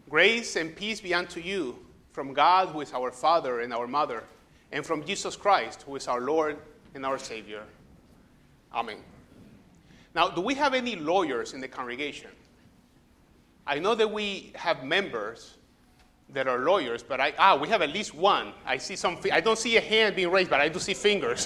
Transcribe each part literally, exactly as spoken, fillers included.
Grace and peace be unto you from God, who is our Father and our Mother, and from Jesus Christ, who is our Lord and our Savior. Amen. Now, do we have any lawyers in the congregation? I know that we have members that are lawyers, but I, ah, we have at least one. I see some, I don't see a hand being raised, but I do see fingers.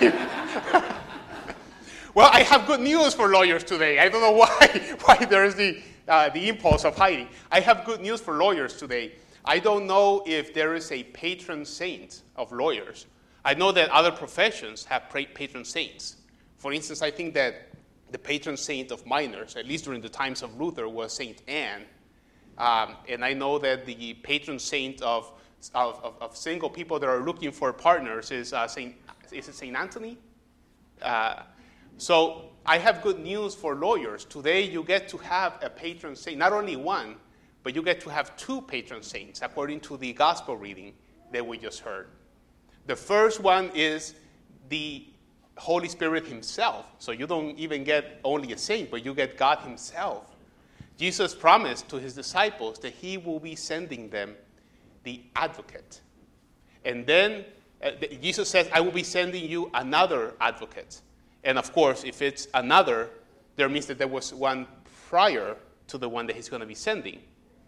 Well, I have good news for lawyers today. I don't know why, why there is the, uh, the impulse of hiding. I have good news for lawyers today. I don't know if there is a patron saint of lawyers. I know that other professions have patron saints. For instance, I think that the patron saint of minors, at least during the times of Luther, was Saint Anne. Um, and I know that the patron saint of, of, of, of single people that are looking for partners is uh, Saint, is it Saint Anthony? Uh, so I have good news for lawyers. Today you get to have a patron saint, not only one, but you get to have two patron saints, according to the gospel reading that we just heard. The first one is the Holy Spirit himself. So you don't even get only a saint, but you get God himself. Jesus promised to his disciples that he will be sending them the advocate. And then uh, Jesus says, I will be sending you another advocate. And of course, if it's another, there means that there was one prior to the one that he's going to be sending.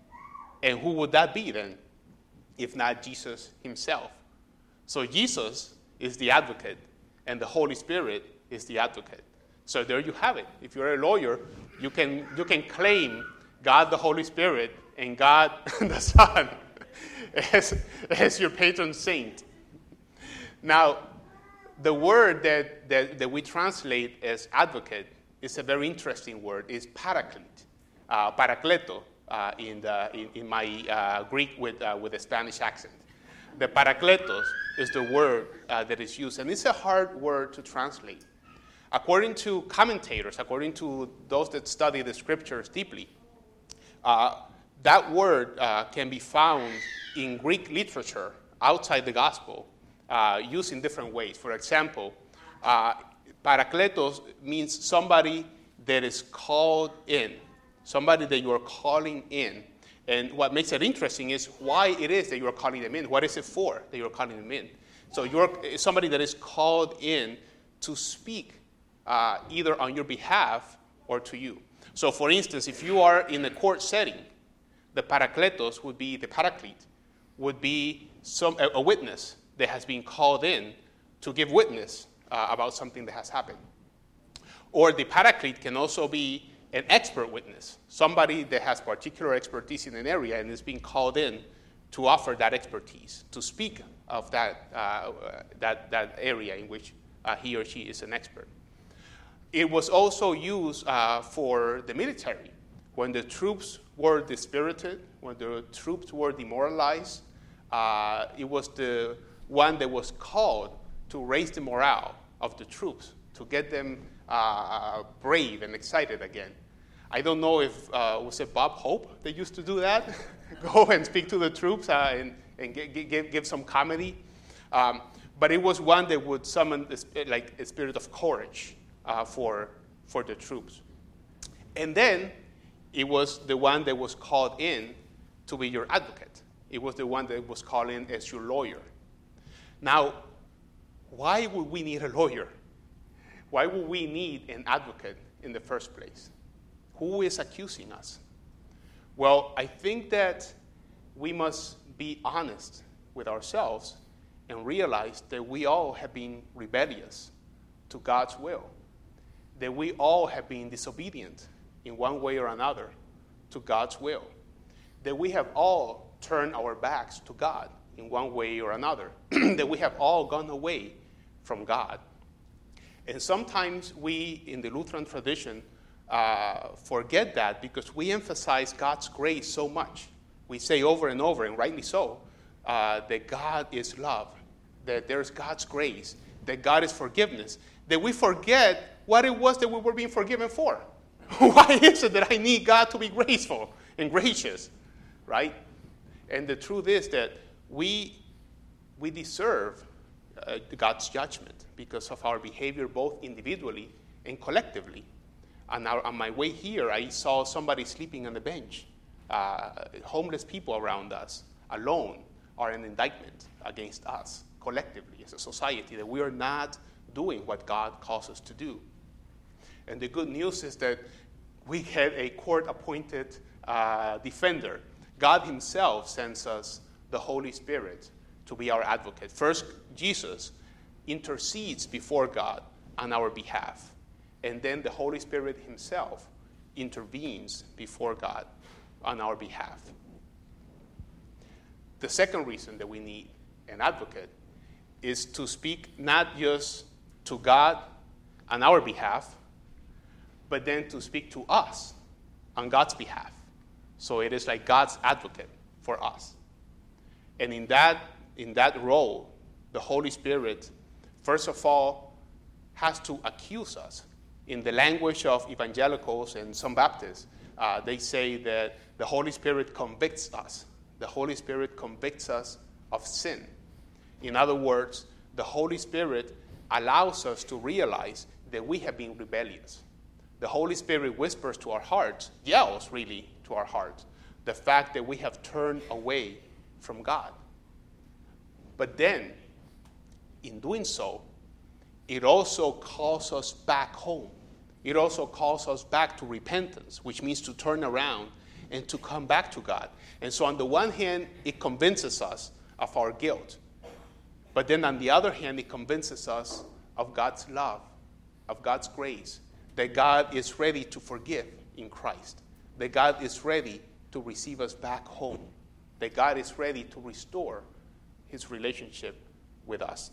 And who would that be then, if not Jesus himself? So Jesus is the advocate, and the Holy Spirit is the advocate. So there you have it. If you're a lawyer, you can, you can claim God the Holy Spirit and God the Son as, as your patron saint. Now, the word that, that, that we translate as advocate is a very interesting word. It's paraclete, uh, parakleto uh, in, the, in, in my uh, Greek with, uh, with a Spanish accent. The parakletos is the word uh, that is used, and it's a hard word to translate. According to commentators, according to those that study the scriptures deeply, uh, that word uh, can be found in Greek literature outside the gospel, uh, used in different ways. For example, uh, parakletos means somebody that is called in, somebody that you are calling in. And what makes it interesting is why it is that you're calling them in. What is it for that you're calling them in? So you're somebody that is called in to speak uh, either on your behalf or to you. So for instance, if you are in a court setting, the parakletos would be, the paraclete, would be some, a, a witness that has been called in to give witness uh, about something that has happened. Or the paraclete can also be an expert witness, somebody that has particular expertise in an area and is being called in to offer that expertise, to speak of that, uh, that, that area in which uh, he or she is an expert. It was also used uh, for the military. When the troops were dispirited, when the troops were demoralized, uh, it was the one that was called to raise the morale of the troops, to get them uh, brave and excited again. I don't know if, uh, was it Bob Hope that used to do that? Go and speak to the troops uh, and, and give, give, give some comedy. Um, but it was one that would summon the, like a spirit of courage uh, for, for the troops. And then it was the one that was called in to be your advocate. It was the one that was called in as your lawyer. Now, why would we need a lawyer? Why would we need an advocate in the first place? Who is accusing us? Well, I think that we must be honest with ourselves and realize that we all have been rebellious to God's will, that we all have been disobedient in one way or another to God's will, that we have all turned our backs to God in one way or another, that we have all gone away from God. And sometimes we, in the Lutheran tradition, uh, forget that because we emphasize God's grace so much. We say over and over, and rightly so, uh, that God is love, that there's God's grace, that God is forgiveness, that we forget what it was that we were being forgiven for. Why is it that I need God to be graceful and gracious, right? And the truth is that we, we deserve uh, God's judgment because of our behavior both individually and collectively. And our, on my way here, I saw somebody sleeping on the bench. uh, homeless people around us alone are an indictment against us collectively as a society, that we are not doing what God calls us to do. And the good news is that we have a court-appointed uh, defender. God himself sends us the Holy Spirit to be our advocate. First, Jesus intercedes before God on our behalf. And then the Holy Spirit himself intervenes before God on our behalf. The second reason that we need an advocate is to speak not just to God on our behalf, but then to speak to us on God's behalf. So it is like God's advocate for us. And in that, in that role, the Holy Spirit, first of all, has to accuse us. In the language of evangelicals and some Baptists, uh, they say that the Holy Spirit convicts us. The Holy Spirit convicts us of sin. In other words, the Holy Spirit allows us to realize that we have been rebellious. The Holy Spirit whispers to our hearts, yells really to our hearts, the fact that we have turned away from God. But then, in doing so, it also calls us back home. It also calls us back to repentance, which means to turn around and to come back to God. And so on the one hand, it convinces us of our guilt. But then on the other hand, it convinces us of God's love, of God's grace, that God is ready to forgive in Christ, that God is ready to receive us back home, that God is ready to restore his relationship with us.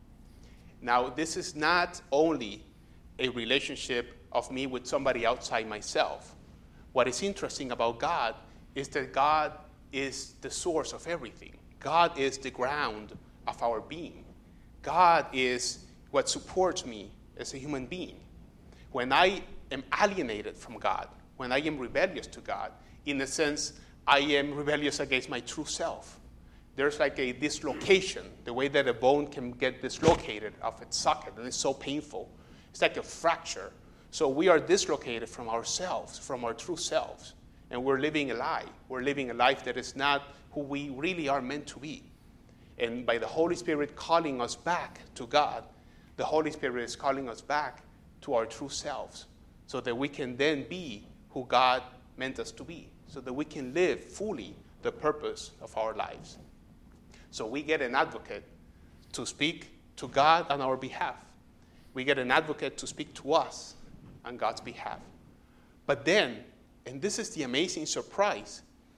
Now, this is not only a relationship of me with somebody outside myself. What is interesting about God is that God is the source of everything. God is the ground of our being. God is what supports me as a human being. When I am alienated from God, when I am rebellious to God, in a sense, I am rebellious against my true self. There's like a dislocation, the way that a bone can get dislocated off its socket, and it's so painful. It's like a fracture. So we are dislocated from ourselves, from our true selves, and we're living a lie. We're living a life that is not who we really are meant to be. And by the Holy Spirit calling us back to God, the Holy Spirit is calling us back to our true selves, so that we can then be who God meant us to be, so that we can live fully the purpose of our lives. So we get an advocate to speak to God on our behalf. We get an advocate to speak to us on God's behalf. But then, and this is the amazing surprise,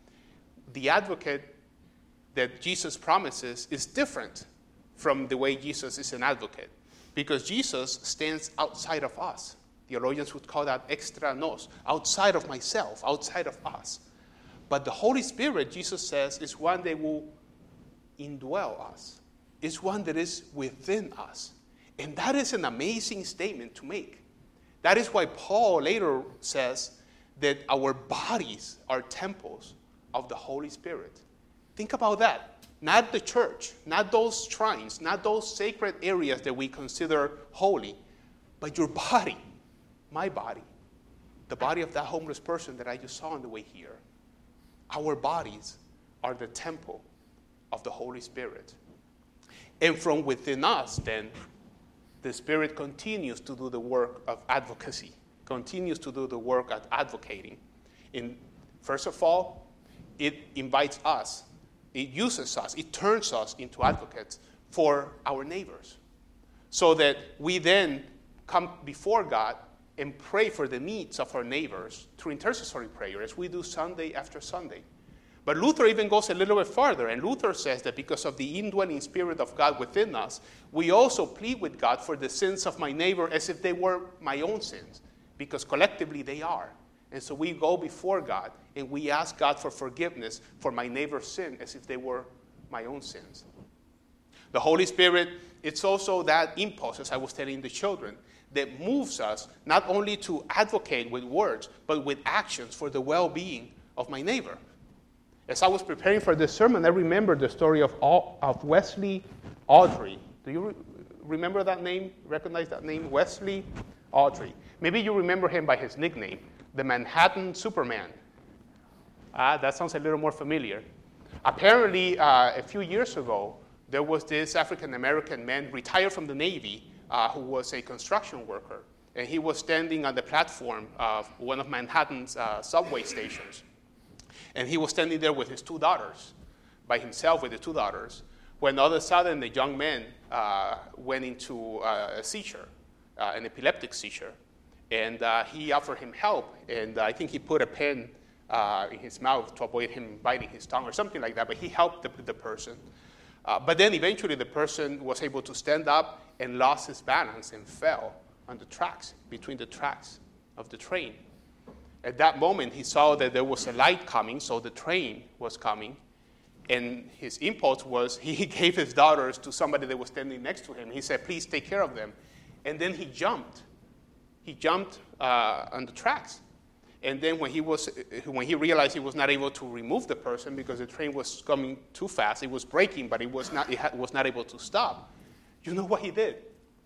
the advocate that Jesus promises is different from the way Jesus is an advocate, because Jesus stands outside of us. Theologians would call that extra nos, outside of myself, outside of us. But the Holy Spirit, Jesus says, is one that will indwell us. It's one that is within us. And that is an amazing statement to make. That is why Paul later says that our bodies are temples of the Holy Spirit. Think about that. Not the church, not those shrines, not those sacred areas that we consider holy, but your body, my body, the body of that homeless person that I just saw on the way here. Our bodies are the temple of the Holy Spirit. And from within us, then, the Spirit continues to do the work of advocacy, continues to do the work of advocating. In, first of all, it invites us, it uses us, it turns us into advocates for our neighbors, so that we then come before God and pray for the needs of our neighbors through intercessory prayer, as we do Sunday after Sunday. But Luther even goes a little bit farther, and Luther says that because of the indwelling Spirit of God within us, we also plead with God for the sins of my neighbor as if they were my own sins, because collectively they are. And so we go before God, and we ask God for forgiveness for my neighbor's sin as if they were my own sins. The Holy Spirit, it's also that impulse, as I was telling the children, that moves us not only to advocate with words, but with actions for the well-being of my neighbor. As I was preparing for this sermon, I remembered the story of, of Wesley Audrey. Do you re- remember that name? Recognize that name? Wesley Audrey. Maybe you remember him by his nickname, the Manhattan Superman. Ah, that sounds a little more familiar. Apparently, uh, a few years ago, there was this African-American man retired from the Navy uh, who was a construction worker. And he was standing on the platform of one of Manhattan's uh, subway stations. And he was standing there with his two daughters, by himself with the two daughters, when all of a sudden the young man uh, went into uh, a seizure, uh, an epileptic seizure. And uh, he offered him help, and I think he put a pen uh, in his mouth to avoid him biting his tongue or something like that, but he helped the, the person. Uh, but then eventually the person was able to stand up and lost his balance and fell on the tracks, between the tracks of the train. At that moment, he saw that there was a light coming, so the train was coming, and his impulse was he gave his daughters to somebody that was standing next to him. He said, please take care of them. And then he jumped. He jumped uh, on the tracks. And then when he, was, when he realized he was not able to remove the person because the train was coming too fast, it was braking, but it was not, it ha- was not able to stop, you know what he did?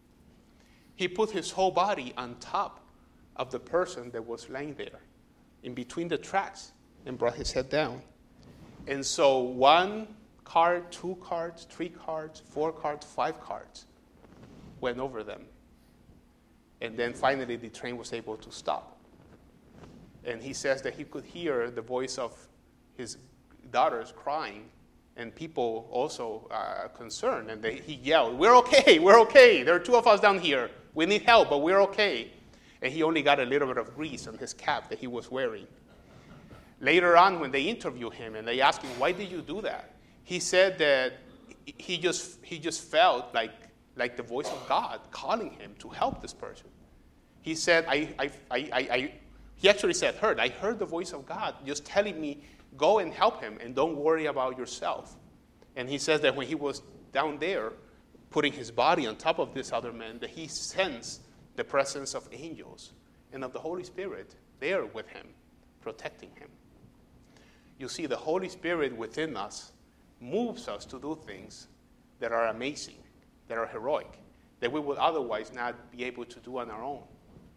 He put his whole body on top of the person that was laying there, in between the tracks, and brought his head down. And so one cart, two carts, three carts, four carts, five carts went over them. And then finally the train was able to stop. And he says that he could hear the voice of his daughters crying, and people also uh, concerned. And they, he yelled, we're okay, we're okay. There are two of us down here. We need help, but we're okay. And he only got a little bit of grease on his cap that he was wearing. Later on, when they interviewed him and they asked him, why did you do that? He said that he just, he just felt like, like the voice of God calling him to help this person. He said, I, I, I, I, he actually said, heard, I heard the voice of God just telling me, go and help him and don't worry about yourself. And he says that when he was down there, putting his body on top of this other man, that he sensed the presence of angels and of the Holy Spirit there with him, protecting him. You see, the Holy Spirit within us moves us to do things that are amazing, that are heroic, that we would otherwise not be able to do on our own.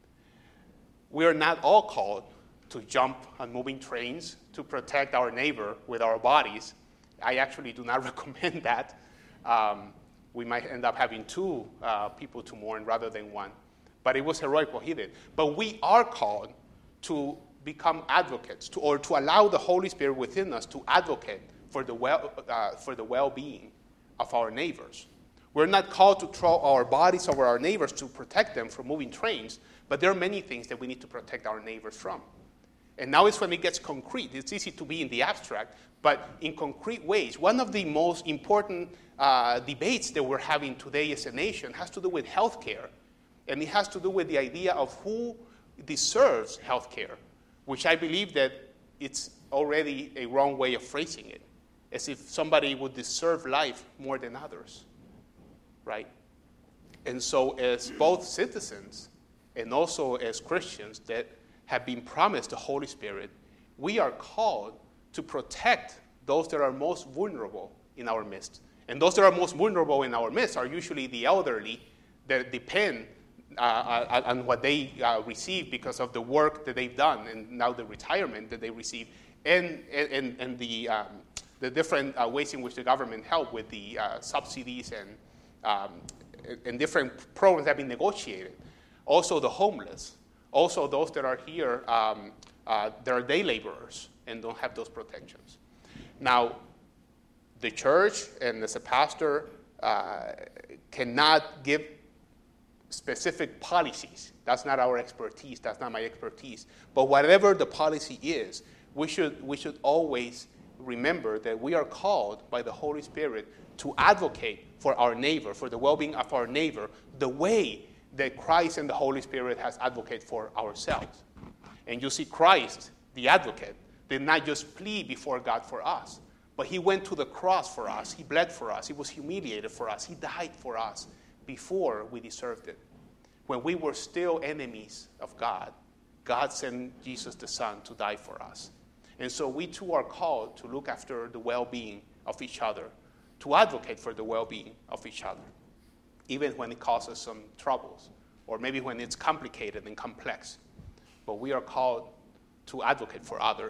We are not all called to jump on moving trains to protect our neighbor with our bodies. I actually do not recommend that. Um, we might end up having two uh, people to mourn rather than one. But it was heroic what he did. But we are called to become advocates, to, or to allow the Holy Spirit within us to advocate for the well, uh, for the well-being of our neighbors. We're not called to throw our bodies over our neighbors to protect them from moving trains, but there are many things that we need to protect our neighbors from. And now it's when it gets concrete. It's easy to be in the abstract, but in concrete ways. One of the most important uh, debates that we're having today as a nation has to do with healthcare. And it has to do with the idea of who deserves healthcare, which I believe that it's already a wrong way of phrasing it, as if somebody would deserve life more than others, right? And so as both citizens and also as Christians that have been promised the Holy Spirit, we are called to protect those that are most vulnerable in our midst. And those that are most vulnerable in our midst are usually the elderly that depend uh, on what they uh, receive because of the work that they've done and now the retirement that they receive, and, and, and the, um, the different uh, ways in which the government help with the uh, subsidies and, um, and different programs that have been negotiated. Also the homeless. Also those that are here, um, uh, that are day laborers and don't have those protections. Now, the church and as a pastor uh, cannot give specific policies. That's not our expertise. That's not my expertise. But whatever the policy is, we should, we should always remember that we are called by the Holy Spirit to advocate for our neighbor, for the well-being of our neighbor, the way that Christ and the Holy Spirit has advocated for ourselves. And you see, Christ, the advocate, did not just plead before God for us, but he went to the cross for us. He bled for us. He was humiliated for us. He died for us before we deserved it. When we were still enemies of God, God sent Jesus the Son to die for us. And so we too are called to look after the well-being of each other, to advocate for the well-being of each other, even when it causes some troubles, or maybe when it's complicated and complex. But we are called to advocate for others,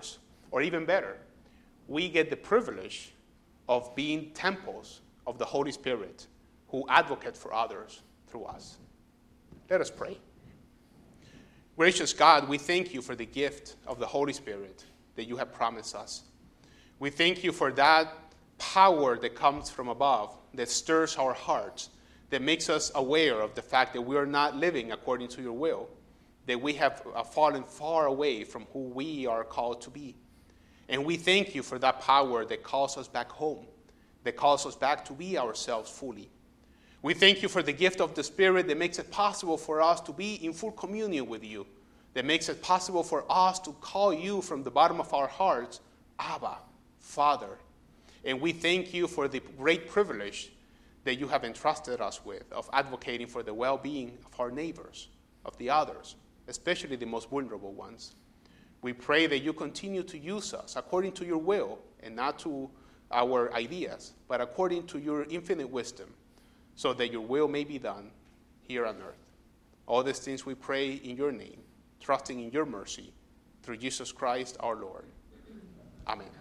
Or even better, we get the privilege of being temples of the Holy Spirit who advocate for others through us. Let us pray. Gracious God, we thank you for the gift of the Holy Spirit that you have promised us. We thank you for that power that comes from above, that stirs our hearts, that makes us aware of the fact that we are not living according to your will, that we have fallen far away from who we are called to be. And we thank you for that power that calls us back home, that calls us back to be ourselves fully. We thank you for the gift of the Spirit that makes it possible for us to be in full communion with you, that makes it possible for us to call you from the bottom of our hearts, Abba, Father. And we thank you for the great privilege that you have entrusted us with of advocating for the well-being of our neighbors, of the others, especially the most vulnerable ones. We pray that you continue to use us according to your will and not to our ideas, but according to your infinite wisdom, so that your will may be done here on earth. All these things we pray in your name, trusting in your mercy, through Jesus Christ our Lord. Amen.